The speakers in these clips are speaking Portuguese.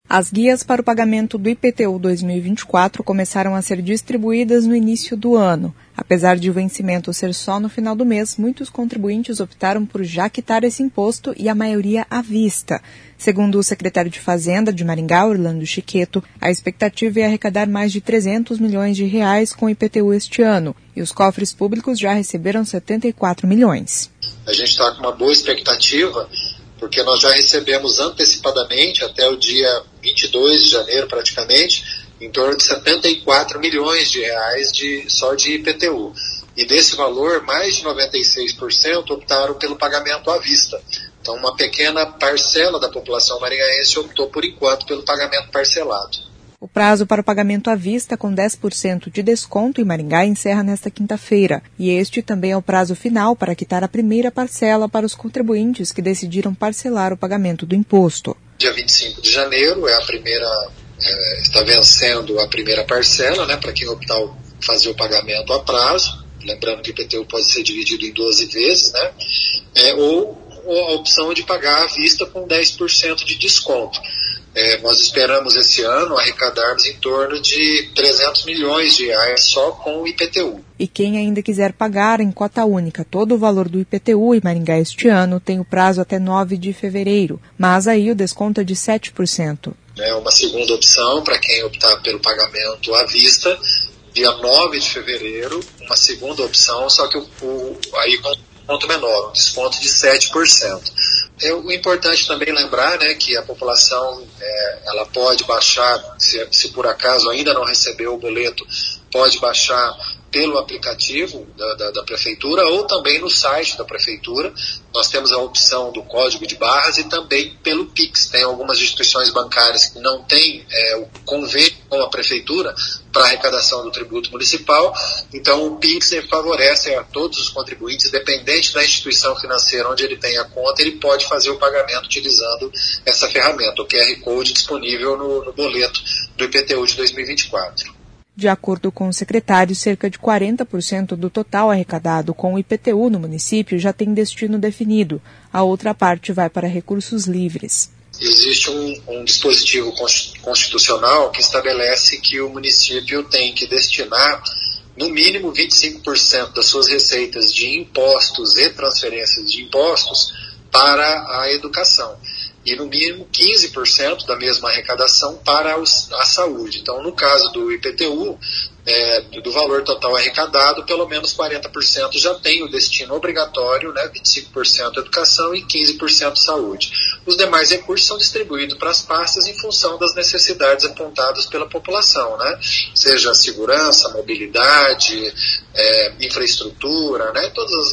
As guias para o pagamento do IPTU 2024 começaram a ser distribuídas no início do ano. Apesar de o vencimento ser só no final do mês, muitos contribuintes optaram por já quitar esse imposto e a maioria à vista. Segundo o secretário de Fazenda de Maringá, Orlando Chiqueto, a expectativa é arrecadar mais de 300 milhões de reais com o IPTU este ano, e os cofres públicos já receberam 74 milhões. A gente está com uma boa expectativa, porque nós já recebemos antecipadamente, até o dia 22 de janeiro praticamente, em torno de 74 milhões de reais só de IPTU. E desse valor, mais de 96% optaram pelo pagamento à vista. Então, uma pequena parcela da população maringaense optou, por enquanto, pelo pagamento parcelado. O prazo para o pagamento à vista com 10% de desconto em Maringá encerra nesta quinta-feira. E este também é o prazo final para quitar a primeira parcela para os contribuintes que decidiram parcelar o pagamento do imposto. Dia 25 de janeiro está vencendo a primeira parcela, né, para quem optar fazer o pagamento a prazo. Lembrando que o IPTU pode ser dividido em 12 vezes, né, ou a opção de pagar à vista com 10% de desconto. Nós esperamos esse ano arrecadarmos em torno de 300 milhões de reais só com o IPTU. E quem ainda quiser pagar em cota única todo o valor do IPTU em Maringá este ano tem o prazo até 9 de fevereiro, mas aí o desconto é de 7%. Uma segunda opção para quem optar pelo pagamento à vista, dia 9 de fevereiro, uma segunda opção, só que aí com desconto menor, um desconto de 7%. O importante também lembrar, né, que a população ela pode baixar, se por acaso ainda não recebeu o boleto, pode baixar pelo aplicativo da Prefeitura ou também no site da Prefeitura. Nós temos a opção do código de barras e também pelo Pix. Tem algumas instituições bancárias que não têm o convênio com a Prefeitura para arrecadação do tributo municipal. Então o Pix favorece a todos os contribuintes, independente da instituição financeira onde ele tem a conta, ele pode fazer o pagamento utilizando essa ferramenta, o QR Code disponível no boleto do IPTU de 2024. De acordo com o secretário, cerca de 40% do total arrecadado com o IPTU no município já tem destino definido. A outra parte vai para recursos livres. Existe um dispositivo constitucional que estabelece que o município tem que destinar no mínimo 25% das suas receitas de impostos e transferências de impostos para a educação. E no mínimo 15% da mesma arrecadação para a saúde. Então, no caso do IPTU, do valor total arrecadado, pelo menos 40% já tem o destino obrigatório, né, 25% educação e 15% saúde. Os demais recursos são distribuídos para as pastas em função das necessidades apontadas pela população, né, seja segurança, mobilidade, infraestrutura, né, todos os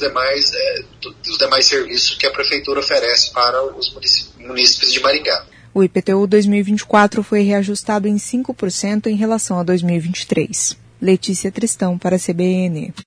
demais serviços que a Prefeitura oferece para os munícipes de Maringá. O IPTU 2024 foi reajustado em 5% em relação a 2023. Letícia Tristão para a CBN.